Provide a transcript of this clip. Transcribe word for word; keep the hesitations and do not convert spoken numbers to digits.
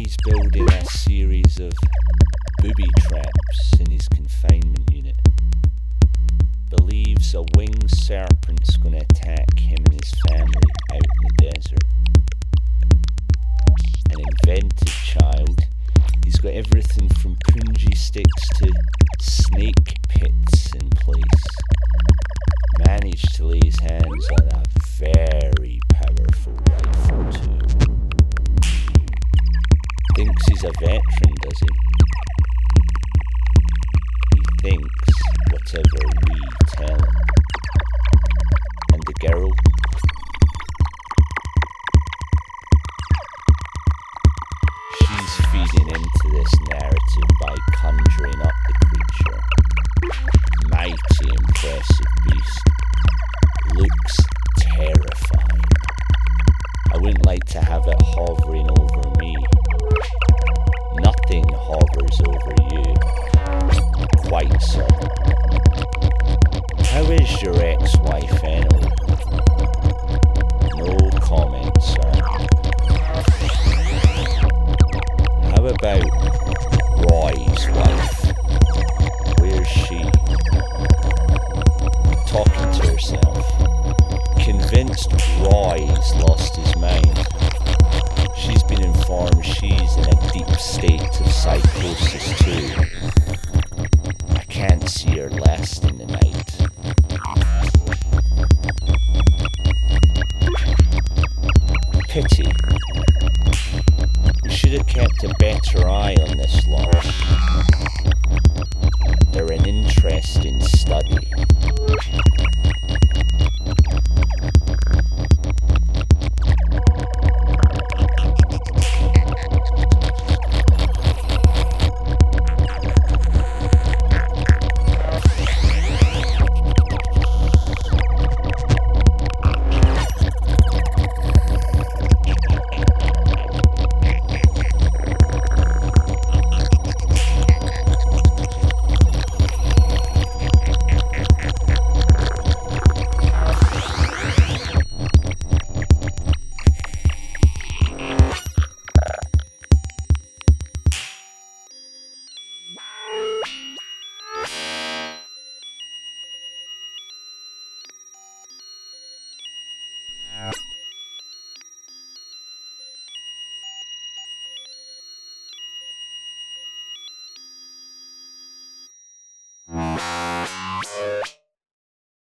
He's building a series of booby traps in his confinement unit. Believes a winged serpent's gonna attack him and his family out in the desert. An inventive child, he's got everything from punji sticks to snake pits in place. Managed to lay his hands on a very powerful rifle too. Thinks he's a veteran, does he? He thinks whatever we tell him. And the girl? She's feeding into this narrative by conjuring up the creature. Mighty impressive beast. Looks terrifying. I wouldn't like to have it hovering over me. Nothing hovers over you. Quite so. How is your ex-wife anyway? No comment, sir. How about Roy's wife? Where's she? Talking to herself. Convinced Roy's lost his mind. She's been informed she's in a deep state of psychosis too. I can't see her lasting the night. Pity. We should have kept a better eye on this lot. They're an interesting study.